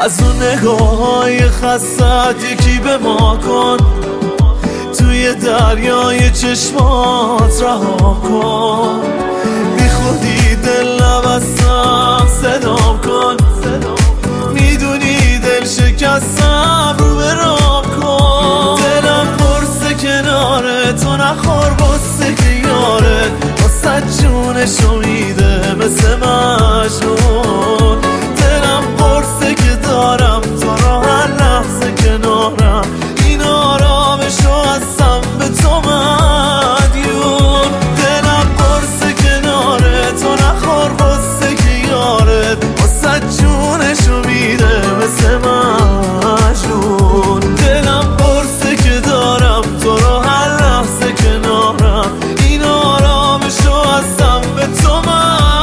از اون نگاه‌های خستت یکی به ما کن، توی دریای چشمات رها کن. بی خودی دل نبستم صدام کن، میدونی دل شکستم رو به رام کن. دلم پرسه کناره تو نخور بسته که یاره واسه جونشو میده مثل مجنون. دلم پرسه که دارم تو رو هر لحظه کنارم، این آرامشو هستم به تو مدیون. دلم پرسه کناره تو نخور بسته که یارت واسه جونشو میده مثل مجنون. دلم پرسه که دارم تو رو هر لحظه کنارم، این آرامشو هستم به تو مدیون.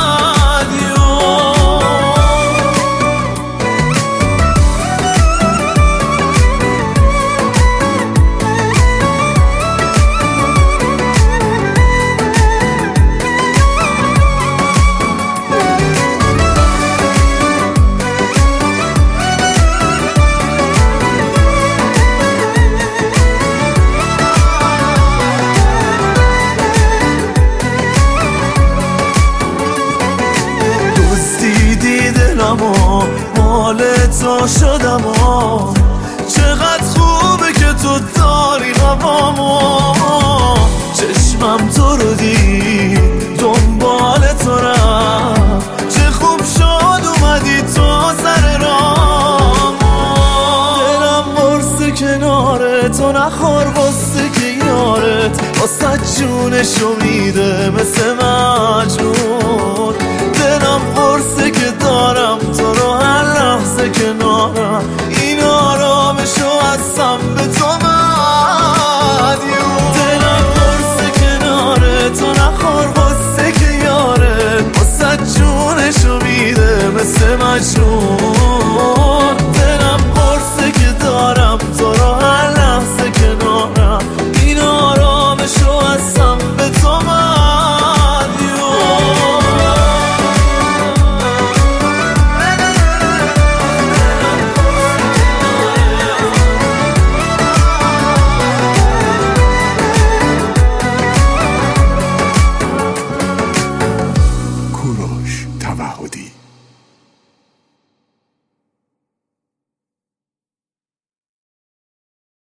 مال تو شدم چقدر خوبه که تو داری هوامو. چشمم تو رو دید دنبال تو رفت، چه خوب شد اومدی تو سر رامو. دلم برسه کناره تو نخور بسته که یارت واسه جونشو میده مثل مجنون. دلم برسه که دارم تو رو هر لحظه کنارم، این آرامشو هستم به تو مدیون. دلم برسه کناره تو نخور بسته که یاره واسه جونشو میده مثل مجنون.